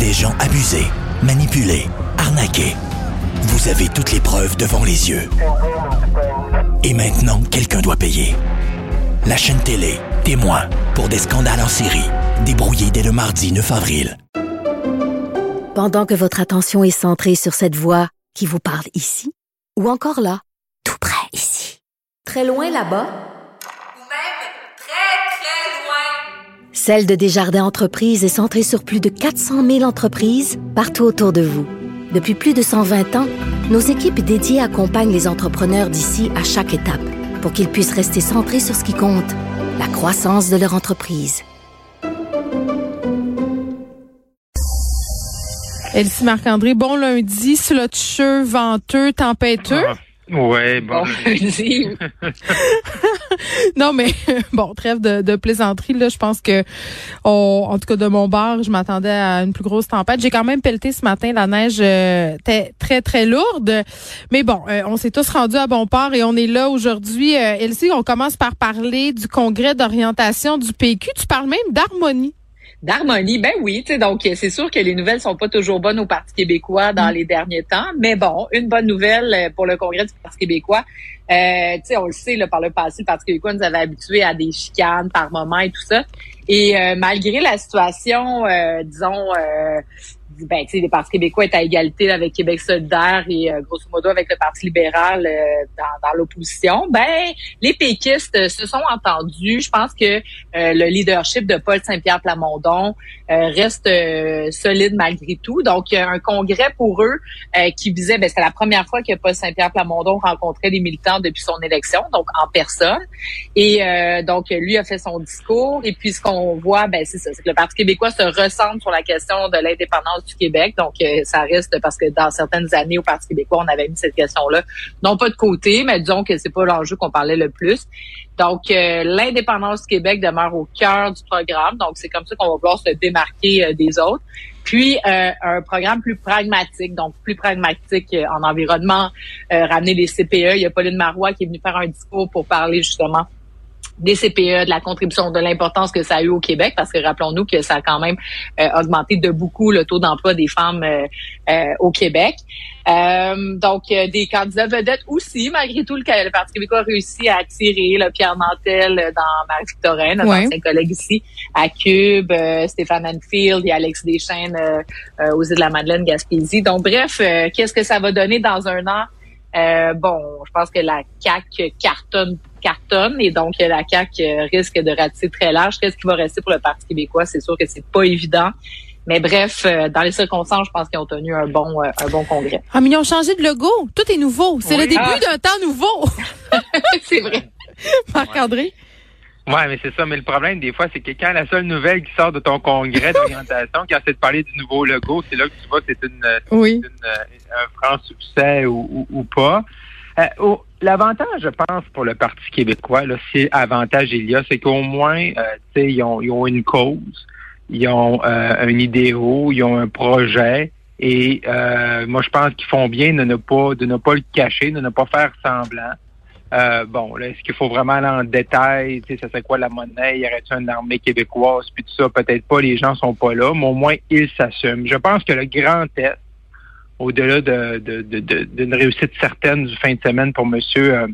des gens abusés, manipulés, arnaqués. Vous avez toutes les preuves devant les yeux. Et maintenant, quelqu'un doit payer. La chaîne télé, témoin, pour des scandales en série, débrouillés dès le mardi 9 avril. Pendant que votre attention est centrée sur cette voix qui vous parle ici, ou encore là, tout près ici, très loin là-bas, ou même très, très loin. Celle de Desjardins Entreprises est centrée sur plus de 400 000 entreprises partout autour de vous. Depuis plus de 120 ans, nos équipes dédiées accompagnent les entrepreneurs d'ici à chaque étape pour qu'ils puissent rester centrés sur ce qui compte, la croissance de leur entreprise. Elsie Marc-André, bon lundi, slotcheux, venteux, tempêteux. Ouais, bon lundi. Non, mais bon, trêve de plaisanterie, là. Je pense que, en tout cas, de mon bord, je m'attendais à une plus grosse tempête. J'ai quand même pelleté ce matin. La neige était très, très lourde. Mais bon, on s'est tous rendus à bon port et on est là aujourd'hui. Elsie, on commence par parler du congrès d'orientation du PQ. Tu parles même d'harmonie. D'harmonie, ben oui, tu sais, donc c'est sûr que les nouvelles sont pas toujours bonnes au Parti québécois dans les derniers temps, mais bon, une bonne nouvelle pour le congrès du Parti québécois. Tu sais, on le sait, là, par le passé, le Parti québécois nous avait habitués à des chicanes par moment et tout ça. Et malgré la situation, disons, ben, tu sais, le Parti québécois est à égalité avec Québec solidaire et grosso modo avec le Parti libéral dans l'opposition, ben, les péquistes se sont entendus. Je pense que le leadership de Paul Saint-Pierre Plamondon reste solide malgré tout. Donc, un congrès pour eux qui visait, ben, c'était la première fois que Paul Saint-Pierre Plamondon rencontrait les militants depuis son élection, donc en personne. Et donc, lui a fait son discours. Et puis, ce qu'on voit, ben, c'est ça, c'est que le Parti québécois se recentre sur la question de l'indépendance du Québec. Donc, ça reste parce que dans certaines années au Parti québécois, on avait mis cette question-là, non pas de côté, mais disons que c'est pas l'enjeu qu'on parlait le plus. Donc, l'indépendance du Québec demeure au cœur du programme. Donc, c'est comme ça qu'on va vouloir se démarquer des autres. Puis, un programme plus pragmatique, donc plus pragmatique en environnement, ramener les CPE. Il y a Pauline Marois qui est venue faire un discours pour parler justement des CPE, de la contribution, de l'importance que ça a eu au Québec, parce que rappelons-nous que ça a quand même augmenté de beaucoup le taux d'emploi des femmes au Québec. Donc, des candidats vedettes aussi, malgré tout, le Parti québécois a réussi à attirer Pierre Nantel dans Marie-Victorin, notre ancien collègue ici, à Cube, Stéphane Enfield et Alex Deschênes aux Îles-de-la-Madeleine, Gaspésie. Donc, bref, qu'est-ce que ça va donner dans un an? Bon, je pense que la CAQ cartonne et donc la CAQ risque de ratisser très large. Qu'est-ce qui va rester pour le Parti québécois? C'est sûr que c'est pas évident. Mais bref, dans les circonstances, je pense qu'ils ont tenu un bon congrès. Ah, mais ils ont changé de logo. Tout est nouveau. C'est le début d'un temps nouveau. C'est vrai. Marc-André? Ouais, mais c'est ça. Mais le problème, des fois, c'est que quand la seule nouvelle qui sort de ton congrès d'orientation, quand c'est de parler du nouveau logo, c'est là que tu vois que c'est un franc succès ou pas. L'avantage, je pense, pour le Parti québécois, là, c'est avantage il y a, c'est qu'au moins, tu sais, ils ont une cause, ils ont un idéal, ils ont un projet, et moi, je pense qu'ils font bien de ne pas le cacher, de ne pas faire semblant. Bon, là, est-ce qu'il faut vraiment aller en détail? Tu sais, ça serait quoi la monnaie? Y aurait-il une armée québécoise? Puis tout ça, peut-être pas, les gens sont pas là, mais au moins, ils s'assument. Je pense que le grand test, au-delà d'une réussite certaine du fin de semaine pour monsieur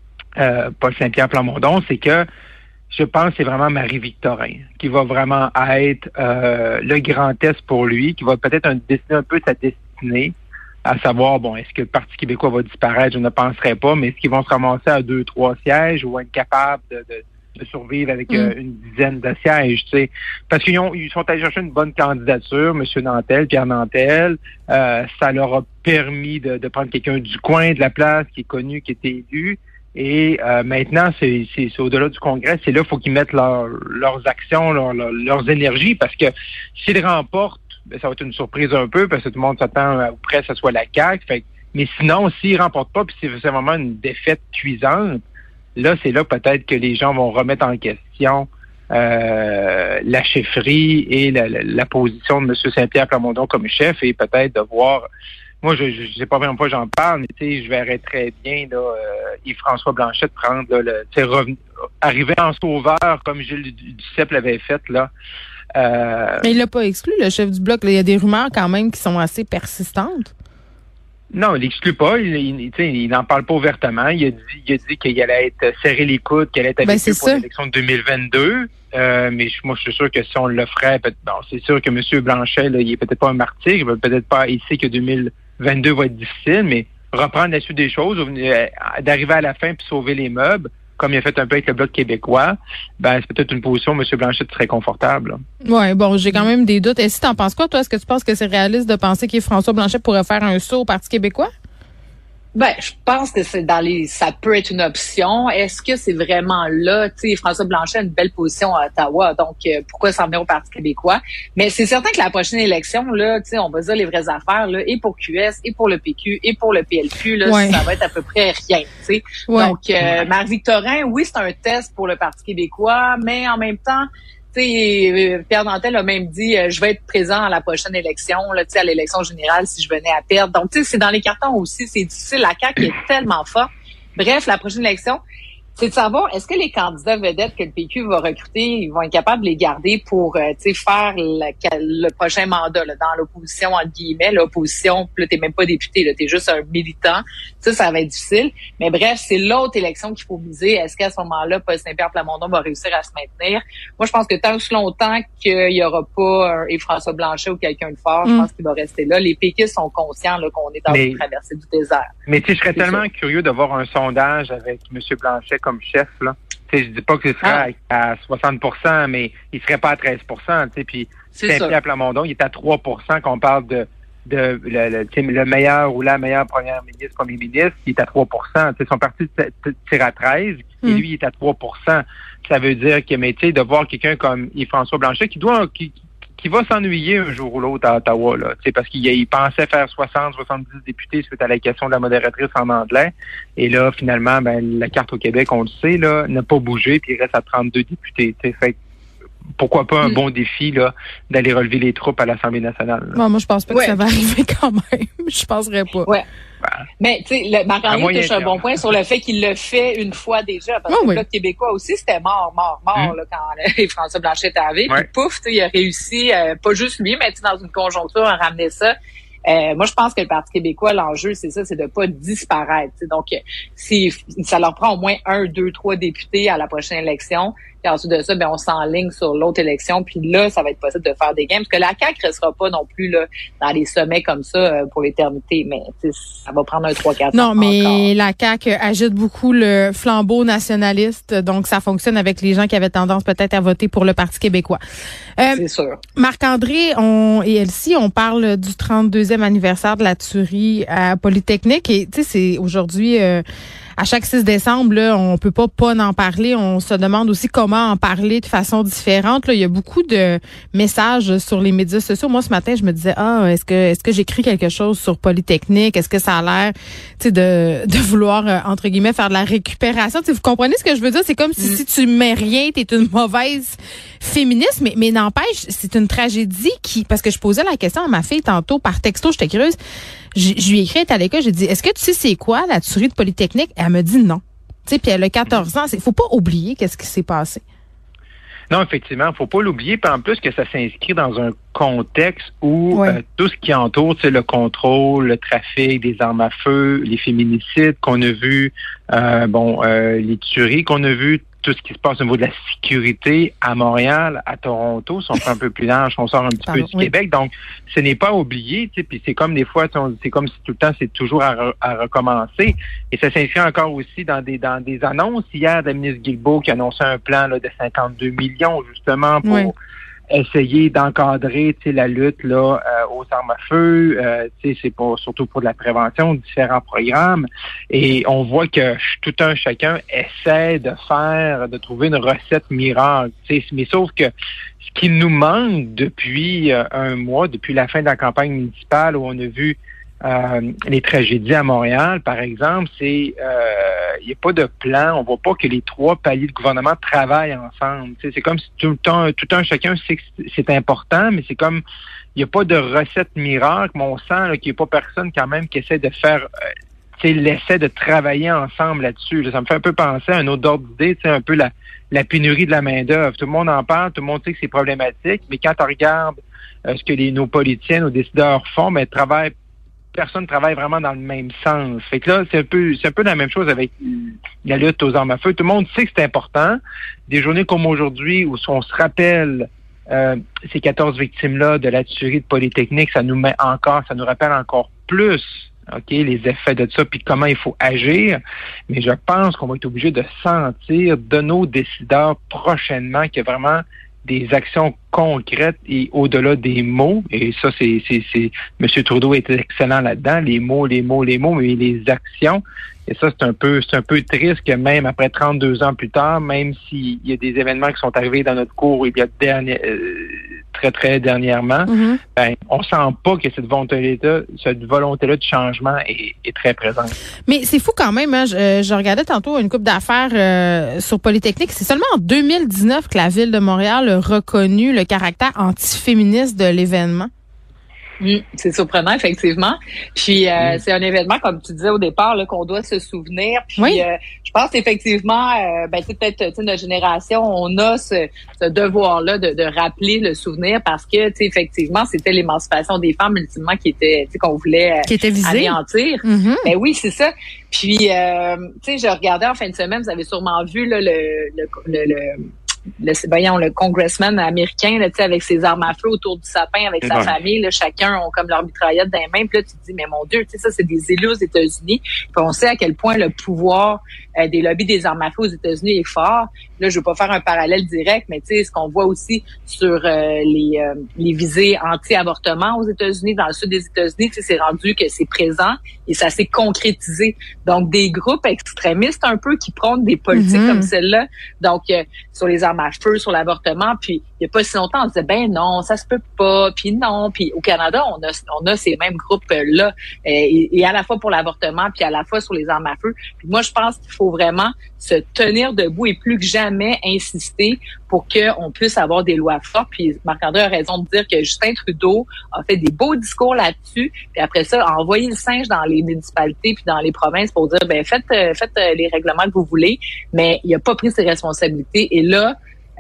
Paul Saint-Pierre Plamondon, c'est que je pense que c'est vraiment Marie-Victorin qui va vraiment être le grand test pour lui, qui va peut-être dessiner un peu sa destinée, à savoir, bon, est-ce que le Parti québécois va disparaître? Je ne penserais pas, mais est-ce qu'ils vont se ramasser à 2-3 sièges ou être capables de survivre avec une dizaine de sièges, tu sais? Parce qu'ils sont allés chercher une bonne candidature, M. Nantel, Pierre Nantel. Ça leur a permis de prendre quelqu'un du coin de la place, qui est connu, qui était élu. Et maintenant, c'est au-delà du Congrès, c'est là qu'il faut qu'ils mettent leurs actions, leurs énergies, parce que s'ils remportent, ben, ça va être une surprise un peu, parce que tout le monde s'attend ou presque que ce soit la CAQ. Mais sinon, s'ils remportent pas, puis c'est vraiment une défaite cuisante, là, c'est là peut-être que les gens vont remettre en question la chefferie et la position de M. Saint-Pierre Plamondon comme chef, et peut-être de voir... Moi, je sais pas vraiment pas j'en parle, mais tu sais, je verrais très bien là, Yves-François Blanchet prendre là, arriver en sauveur comme Gilles Duceppe l'avait fait là. Mais il l'a pas exclu, le chef du Bloc. Il y a des rumeurs quand même qui sont assez persistantes. Non, il l'exclut pas. Il n'en parle pas ouvertement. Il a dit qu'il allait être serré les coudes, qu'il allait être avec eux pour l'élection de 2022. Mais moi, je suis sûr que si on le ferait, c'est sûr que M. Blanchet, là, il est peut-être pas un martyr. Il sait que 2022 va être difficile, mais reprendre la suite des choses, d'arriver à la fin puis sauver les meubles, comme il a fait un peu avec le Bloc québécois, c'est peut-être une position où M. Blanchet serait confortable. Oui, bon, j'ai quand même des doutes. Et si t'en penses quoi, toi? Est-ce que tu penses que c'est réaliste de penser que François Blanchet pourrait faire un saut au Parti québécois? Je pense que ça peut être une option. Est-ce que c'est vraiment là? Tu sais, François Blanchet a une belle position à Ottawa, donc pourquoi s'en venir au Parti québécois? Mais c'est certain que la prochaine élection, là, tu sais, on va dire les vraies affaires, là, et pour QS, et pour le PQ, et pour le PLQ, là, ça va être à peu près rien, tu sais. Ouais. Donc, Marie-Victorin, oui, c'est un test pour le Parti québécois, mais en même temps, Pierre Nantel a même dit je vais être présent à la prochaine élection, là, à l'élection générale si je venais à perdre. Donc, c'est dans les cartons aussi, c'est difficile. La CAQ est tellement forte. Bref, la prochaine élection, c'est de savoir est-ce que les candidats vedettes que le PQ va recruter, ils vont être capables de les garder pour faire le prochain mandat là, dans l'opposition, entre guillemets, l'opposition, là, t'es même pas député, là, t'es juste un militant. Ça va être difficile. Mais bref, c'est l'autre élection qu'il faut miser. Est-ce qu'à ce moment-là, Paul Saint-Pierre Plamondon va réussir à se maintenir? Moi, je pense que tant que longtemps qu'il y aura pas et François Blanchet ou quelqu'un de fort, je pense qu'il va rester là. Les péquistes sont conscients là, qu'on est dans une traversée du désert. Mais tu sais, je serais tellement curieux de voir un sondage avec M. Blanchet comme chef, là. Tu sais, je dis pas que ce serait à 60%, mais il serait pas à 13%, tu sais, puis Saint-Pierre Plamondon, il est à 3% qu'on parle de le meilleur ou la meilleure premier ministre, il est à 3%. Tu sais, son parti tire à 13, et lui, il est à 3%. Ça veut dire que, mais tu sais, de voir quelqu'un comme Yves-François Blanchet qui va s'ennuyer un jour ou l'autre à Ottawa, là, tu sais, parce qu'il pensait faire 70 députés suite à la question de la modératrice en anglais. Et là, finalement, la carte au Québec, on le sait, là, n'a pas bougé, puis il reste à 32 députés. Tu sais, fait pourquoi pas un bon défi là d'aller relever les troupes à l'Assemblée nationale. Moi, je pense pas que ça va arriver quand même. Je penserais pas. Ouais. Mais tu sais, Marc-André touche un bon point sur le fait qu'il le fait une fois déjà. Parce que le Bloc québécois aussi, c'était mort là, quand François Blanchet est arrivé. Puis pouf, il a réussi, pas juste lui, mais dans une conjoncture, à ramener ça. Moi, je pense que le Parti québécois, l'enjeu, c'est ça, c'est de pas disparaître. T'sais. Donc, si ça leur prend au moins 1, 2, 3 députés à la prochaine élection, puis ensuite de ça, on s'enligne sur l'autre élection, puis là, ça va être possible de faire des gains, parce que la CAQ restera pas non plus là dans les sommets comme ça pour l'éternité, mais ça va prendre un 3-4 ans. Non, mais encore. La CAQ agite beaucoup le flambeau nationaliste, donc ça fonctionne avec les gens qui avaient tendance peut-être à voter pour le Parti québécois. C'est sûr. Marc-André et Elsie, on parle du 32e anniversaire de la tuerie à Polytechnique, et tu sais, c'est aujourd'hui... à chaque 6 décembre, là, on peut pas en parler. On se demande aussi comment en parler de façon différente. Là, il y a beaucoup de messages sur les médias sociaux. Moi, ce matin, je me disais, est-ce que j'écris quelque chose sur Polytechnique? Est-ce que ça a l'air, tu sais, de vouloir, entre guillemets, faire de la récupération? Tu sais, vous comprenez ce que je veux dire? C'est comme si tu mets rien, t'es une mauvaise féministe, mais n'empêche, c'est une tragédie parce que je posais la question à ma fille tantôt par texto, j'étais curieuse. Je lui ai écrit à l'école, j'ai dit, est-ce que tu sais c'est quoi la tuerie de Polytechnique? Elle me dit non. Tu sais, puis elle a 14 ans. Faut pas oublier qu'est-ce qui s'est passé. Non, effectivement, faut pas l'oublier. Puis en plus que ça s'inscrit dans un contexte où tout ce qui entoure, le contrôle, le trafic des armes à feu, les féminicides qu'on a vus, les tueries qu'on a vues, tout ce qui se passe au niveau de la sécurité à Montréal, à Toronto, si on fait un peu plus large, on sort un petit peu du Québec. Donc, ce n'est pas oublié, tu sais, puis c'est comme des fois, c'est comme si tout le temps, c'est toujours à recommencer. Et ça s'inscrit encore aussi dans des annonces. Hier, la ministre Guilbeault qui annonçait un plan là, de 52 millions, justement, pour essayer d'encadrer la lutte là aux armes à feu, c'est pas surtout pour de la prévention, différents programmes, et on voit que tout un chacun essaie de trouver une recette miracle, mais sauf que ce qui nous manque depuis un mois, depuis la fin de la campagne municipale où on a vu les tragédies à Montréal, par exemple, c'est il n'y a pas de plan. On voit pas que les 3 paliers de gouvernement travaillent ensemble. C'est comme si tout un chacun sait que c'est important, mais c'est comme il n'y a pas de recette miracle, mais on sent qu'il n'y a pas personne quand même qui essaie de faire l'essai de travailler ensemble là-dessus. Là, ça me fait un peu penser à un autre ordre d'idée, un peu la pénurie de la main-d'œuvre. Tout le monde en parle, tout le monde sait que c'est problématique, mais quand on regarde ce que nos politiciens, nos décideurs font, mais personne travaille vraiment dans le même sens. Fait que là, c'est un peu la même chose avec la lutte aux armes à feu. Tout le monde sait que c'est important. Des journées comme aujourd'hui où on se rappelle ces 14 victimes-là de la tuerie de Polytechnique, ça nous rappelle encore plus, OK, les effets de ça, puis comment il faut agir. Mais je pense qu'on va être obligé de sentir de nos décideurs prochainement qu'il y a vraiment des actions concrètes et au-delà des mots. Et ça, c'est M. Trudeau est excellent là-dedans. Les mots, mais les actions. Et ça, c'est un peu triste que même après 32 ans plus tard, même s'il y a des événements qui sont arrivés dans notre cours il y a très, très dernièrement, on sent pas que cette volonté-là de changement est très présente. Mais c'est fou quand même, hein? Je regardais tantôt une couple d'affaires sur Polytechnique. C'est seulement en 2019 que la Ville de Montréal a reconnu le caractère antiféministe de l'événement. C'est surprenant, effectivement. Puis c'est un événement, comme tu disais au départ, là, qu'on doit se souvenir. Puis je pense effectivement, peut-être notre génération, on a ce devoir-là de rappeler le souvenir parce que effectivement, c'était l'émancipation des femmes ultimement qui était qu'on voulait anéantir. Ben oui, c'est ça. Puis je regardais en fin de semaine, vous avez sûrement vu là, le congressman américain là, avec ses armes à feu autour du sapin avec sa famille, là, chacun ont comme leur mitraillette dans les mains. Puis là, tu te dis, mais mon Dieu, ça, c'est des élus aux États-Unis. Puis on sait à quel point le pouvoir des lobbies des armes à feu aux États-Unis est fort. Là, je veux pas faire un parallèle direct, mais tu sais, ce qu'on voit aussi sur les visées anti-avortement aux États-Unis, dans le sud des États-Unis, c'est rendu que c'est présent et ça s'est concrétisé. Donc, des groupes extrémistes un peu qui prônent des politiques comme celle-là. Donc, sur les armes à feu, sur l'avortement, puis il y a pas si longtemps, on disait ben non, ça se peut pas, puis non, puis au Canada, on a ces mêmes groupes-là, et à la fois pour l'avortement, puis à la fois sur les armes à feu. Puis moi, je pense qu'il faut vraiment se tenir debout et plus que jamais insister pour qu'on puisse avoir des lois fortes. Puis Marc-André a raison de dire que Justin Trudeau a fait des beaux discours là-dessus, puis après ça, a envoyé le singe dans les municipalités puis dans les provinces pour dire ben faites les règlements que vous voulez, mais il a pas pris ses responsabilités. Et là,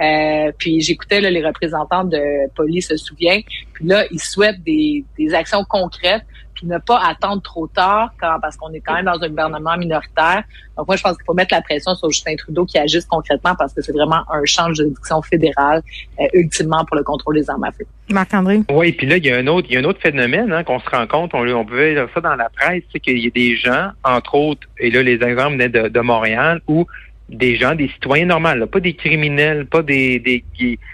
puis j'écoutais là, les représentants de Poly se souvient, puis là ils souhaitent des actions concrètes, puis ne pas attendre trop tard parce qu'on est quand même dans un gouvernement minoritaire. Donc moi je pense qu'il faut mettre la pression sur Justin Trudeau qui agisse concrètement parce que c'est vraiment un champ de juridiction fédérale ultimement pour le contrôle des armes à feu. Marc-André. Oui, puis là il y a un autre phénomène qu'on se rend compte, on pouvait dire ça dans la presse, c'est qu'il y a des gens, entre autres, et là les exemples venaient de Montréal, où des gens, des citoyens normaux, là, pas des criminels, pas des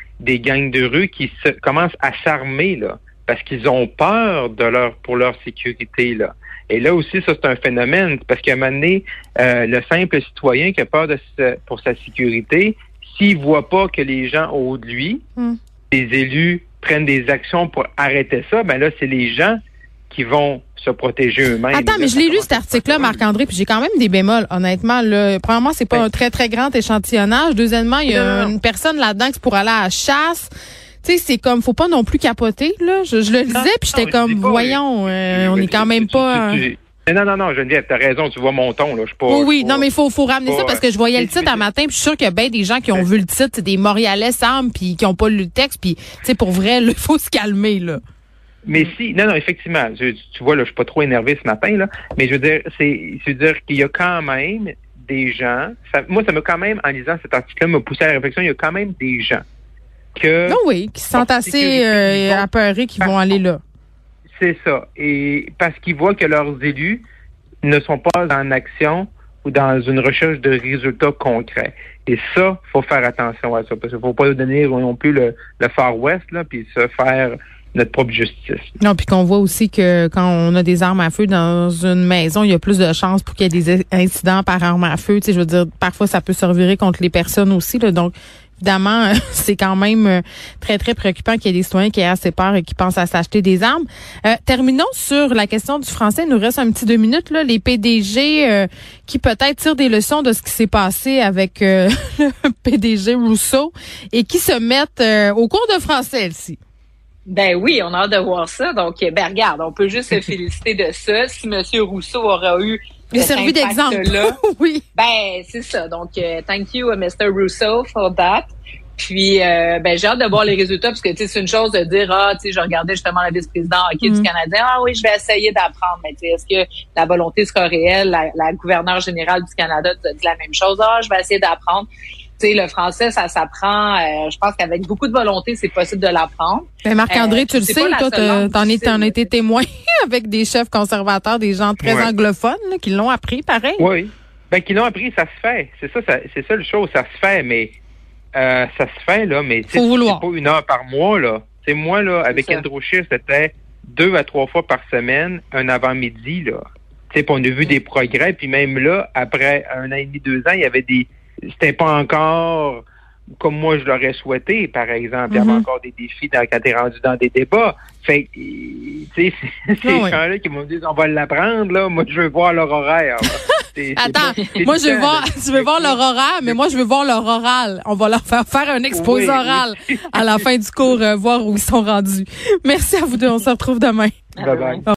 gangs de rue qui commencent à s'armer là, parce qu'ils ont peur pour leur sécurité là. Et là aussi, ça c'est un phénomène, parce qu'à un moment donné, le simple citoyen qui a peur pour sa sécurité, s'il voit pas que les gens au haut de lui, les élus prennent des actions pour arrêter ça, ben là c'est les gens qui vont se protéger eux-mêmes. Attends, mais je l'ai lu cet article-là, Marc-André, puis j'ai quand même des bémols, honnêtement. Là. Premièrement, c'est pas un très, très grand échantillonnage. Deuxièmement, il y a une personne là-dedans qui c'est pour aller à la chasse. Tu sais, c'est comme, faut pas non plus capoter, là. Je le disais, puis j'étais comme, voyons, on est quand même pas... Non, Geneviève, t'as raison, tu vois mon ton, là. Je suis pas. Oui, non, mais il faut ramener ça parce que je voyais le titre un matin, puis je suis sûre qu'il y a bien des gens qui ont vu le titre, c'est des Montréalais Sam, puis qui ont pas lu le texte, puis, tu sais, pour vrai, il faut se calmer, là. Mais non, effectivement, tu vois, là, je suis pas trop énervé ce matin, là, mais je veux dire, qu'il y a quand même des gens, moi, ça m'a quand même, en lisant cet article-là, m'a poussé à la réflexion, il y a quand même des gens qui se sentent assez apeurés qui vont aller là. C'est ça. Et parce qu'ils voient que leurs élus ne sont pas en action ou dans une recherche de résultats concrets. Et ça, faut faire attention à ça, parce qu'il faut pas donner non plus le Far West, là, puis se faire notre propre justice. Non, puis qu'on voit aussi que quand on a des armes à feu dans une maison, il y a plus de chances pour qu'il y ait des incidents par arme à feu. Tu sais, je veux dire, parfois ça peut se revirer contre les personnes aussi, là. Donc, évidemment, c'est quand même très, très préoccupant qu'il y ait des citoyens qui aient assez peur et qui pensent à s'acheter des armes. Terminons sur la question du français. Il nous reste un petit 2 minutes, là. Les PDG qui peut-être tirent des leçons de ce qui s'est passé avec le PDG Rousseau et qui se mettent au cours de français, Elsie. Ben oui, on a hâte de voir ça. Donc, regarde, on peut juste se féliciter de ça. Si M. Rousseau aura eu Il a servi d'exemple. Oui. Ben, c'est ça. Donc, thank you, Mr. Russo, for that. Puis, j'ai hâte de voir les résultats parce que, tu sais, c'est une chose de dire, tu sais, je regardais justement la vice-présidente hockey du Canadien. Ah oui, je vais essayer d'apprendre. Mais, tu sais, est-ce que la volonté sera réelle? La gouverneure générale du Canada dit la même chose. Ah, je vais essayer d'apprendre. Tu sais, le français, ça s'apprend. Je pense qu'avec beaucoup de volonté, c'est possible de l'apprendre. Ben Marc-André, tu le sais, toi, t'en as été témoin avec des chefs conservateurs, des gens très anglophones, là, qui l'ont appris, pareil. Oui. Ben, qui l'ont appris, ça se fait. C'est ça le chose, ça se fait, mais ça se fait, là, mais c'est pas 1 heure par mois, là. C'est moi, là, avec Andrew Scheer, c'était 2 à 3 fois par semaine, un avant-midi, là. Tu sais, on a vu des progrès, puis même là, après 1 an et demi, 2 ans, il y avait c'était pas encore comme moi je l'aurais souhaité, par exemple. Il y avait encore des défis quand t'es rendu dans des débats. Fait que, tu sais, ces gens-là qui m'ont dit, on va l'apprendre, là. Moi, je veux voir leur horaire. Attends, moi, tu veux voir leur horaire, mais moi, je veux voir leur oral. On va leur faire un exposé oral à la fin du cours, voir où ils sont rendus. Merci à vous deux. On se retrouve demain. Bye bye.